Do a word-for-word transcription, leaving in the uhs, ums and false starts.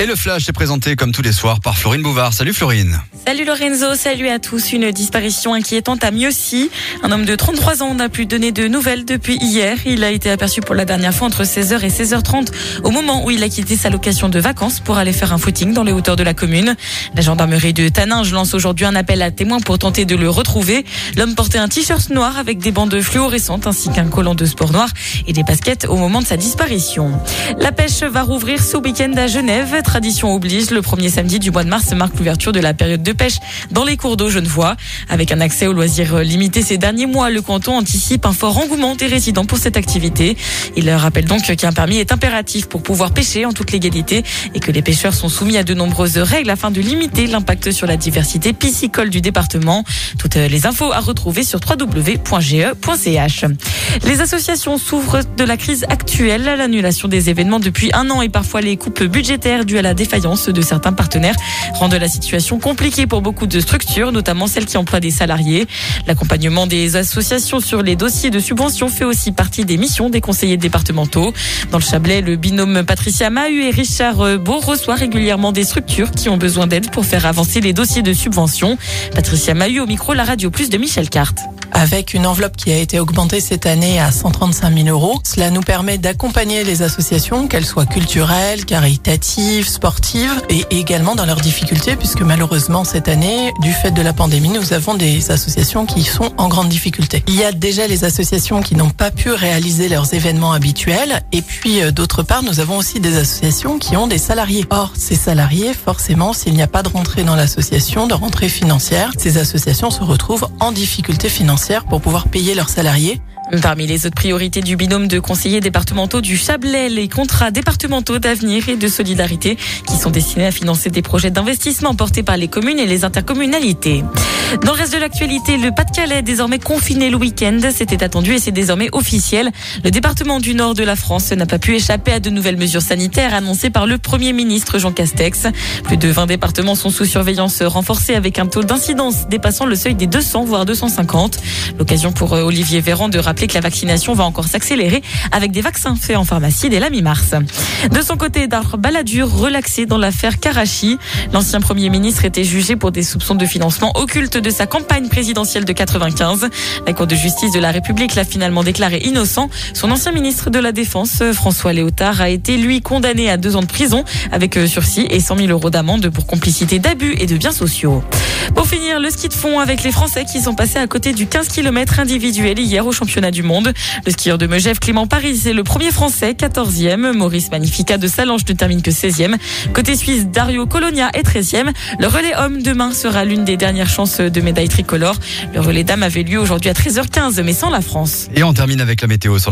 Et le flash est présenté comme tous les soirs par Florine Bouvard. Salut Florine. Salut Lorenzo, salut à tous. Une disparition inquiétante à Mieuxy. Un homme de trente-trois ans n'a plus donné de nouvelles depuis hier. Il a été aperçu pour la dernière fois entre seize heures et seize heures trente au moment où il a quitté sa location de vacances pour aller faire un footing dans les hauteurs de la commune. La gendarmerie de Taninges lance aujourd'hui un appel à témoins pour tenter de le retrouver. L'homme portait un t-shirt noir avec des bandes fluorescentes ainsi qu'un collant de sport noir et des baskets au moment de sa disparition. La pêche va rouvrir ce week-end à Genève. Tradition oblige, le premier samedi du mois de mars marque l'ouverture de la période de pêche dans les cours d'eau genevois. Avec un accès aux loisirs limité ces derniers mois, le canton anticipe un fort engouement des résidents pour cette activité. Il rappelle donc qu'un permis est impératif pour pouvoir pêcher en toute légalité et que les pêcheurs sont soumis à de nombreuses règles afin de limiter l'impact sur la diversité piscicole du département. Toutes les infos à retrouver sur w w w point g e point c h. Les associations souffrent de la crise actuelle. L'annulation des événements depuis un an et parfois les coupes budgétaires dues à la défaillance de certains partenaires rendent la situation compliquée pour beaucoup de structures, notamment celles qui emploient des salariés. L'accompagnement des associations sur les dossiers de subvention fait aussi partie des missions des conseillers départementaux. Dans le Chablais, le binôme Patricia Mahut et Richard Beau reçoit régulièrement des structures qui ont besoin d'aide pour faire avancer les dossiers de subvention. Patricia Mahut au micro, la Radio Plus de Michel Carte. Avec une enveloppe qui a été augmentée cette année à cent trente-cinq mille euros. Cela nous permet d'accompagner les associations, qu'elles soient culturelles, caritatives, sportives, et également dans leurs difficultés, puisque malheureusement cette année, du fait de la pandémie, nous avons des associations qui sont en grande difficulté. Il y a déjà les associations qui n'ont pas pu réaliser leurs événements habituels, et puis euh, d'autre part, nous avons aussi des associations qui ont des salariés. Or, ces salariés, forcément, s'il n'y a pas de rentrée dans l'association, de rentrée financière, ces associations se retrouvent en difficulté financière pour pouvoir payer leurs salariés. Parmi les autres priorités du binôme de conseillers départementaux du Chablais, les contrats départementaux d'avenir et de solidarité qui sont destinés à financer des projets d'investissement portés par les communes et les intercommunalités. Dans le reste de l'actualité, le Pas-de-Calais est désormais confiné le week-end. C'était attendu et c'est désormais officiel. Le département du nord de la France n'a pas pu échapper à de nouvelles mesures sanitaires annoncées par le Premier ministre Jean Castex. Plus de vingt départements sont sous surveillance renforcée avec un taux d'incidence dépassant le seuil des deux cents voire deux cent cinquante. L'occasion pour Olivier Véran de rappeler que la vaccination va encore s'accélérer avec des vaccins faits en pharmacie dès la mi-mars. De son côté, Dar Balladur relaxé dans l'affaire Karachi. L'ancien Premier ministre était jugé pour des soupçons de financement occulte de sa campagne présidentielle de quatre-vingt-quinze. La Cour de justice de la République l'a finalement déclaré innocent. Son ancien ministre de la Défense, François Léotard, a été lui condamné à deux ans de prison avec sursis et cent mille euros d'amende pour complicité d'abus et de biens sociaux. Pour finir, le ski de fond avec les Français qui sont passés à côté du quinze kilomètres individuel hier au championnat du monde. Le skieur de Megève, Clément Paris, c'est le premier Français, quatorzième. Maurice Magnifica de Salange ne termine que seizième. Côté suisse, Dario Colonia est treizième. Le relais homme demain sera l'une des dernières chances de médaille tricolore. Le relais dame avait lieu aujourd'hui à treize heures quinze, mais sans la France. Et on termine avec la météo sur la